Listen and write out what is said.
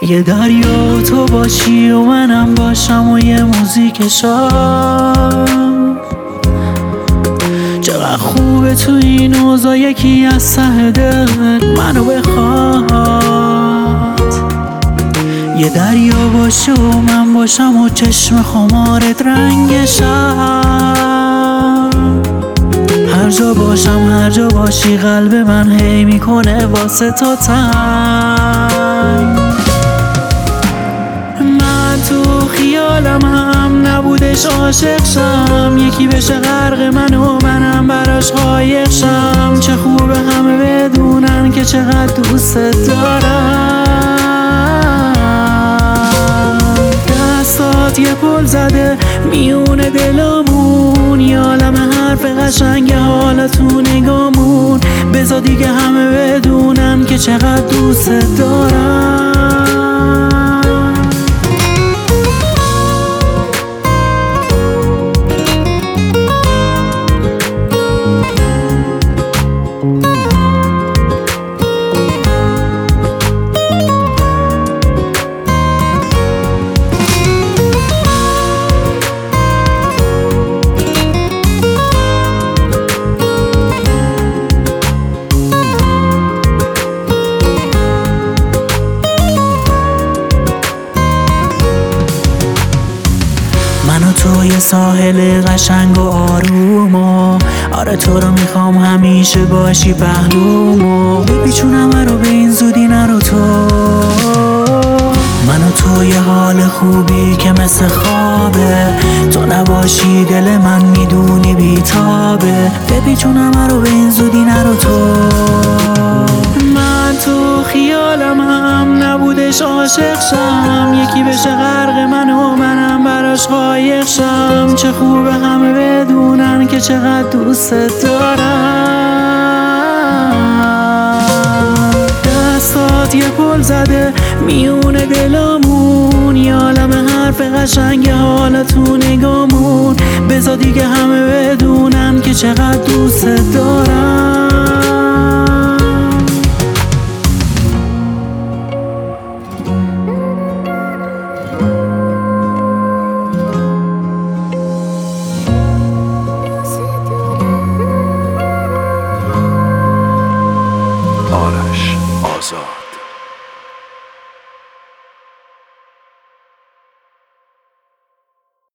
یه دریا تو باشی و منم باشم و یه موزیک شاد. چقدر خوبه تو این اوضاع یکی از ته دل منو بخواد. یه دریا باشه و من باشم و چشم خمارت رنگ شب. هر جا باشم هر جا باشی قلب من هی میکنه واسه تو تنگ. من تو خیالم هم نبودش عاشق شم، یکی بشه غرق من و منم براش قایق شم. چه خوبه همه بدونن که چقدر دوست دارم. دستات یه پل زده میون دلامون، یه عالم حرف قشنگ حالا تو نگامون. بذار دیگه همه بدونن که چقدر دوست دارم. من و تو یه ساحل قشنگ و آروم و آره تو رو میخوام همیشه باشی پهلوم و بپیچونم رو به این زودی نرو تو. من و تو یه حال خوبی که مثل خوابه، تو نباشی دل من میدونی بیتابه. بپیچونم رو به این زودی نرو تو. من تو خیالم هم نبودش عاشق شم، یکی بشه غرق من و منم براش قایق شم. چه خوبه همه بدونن که چقدر دوست دارم. دستات یه پل زده میون دلامون، یه عالم حرف قشنگ حالا تو نگامون. بذار دیگه همه بدونن که چقدر دوست دارم.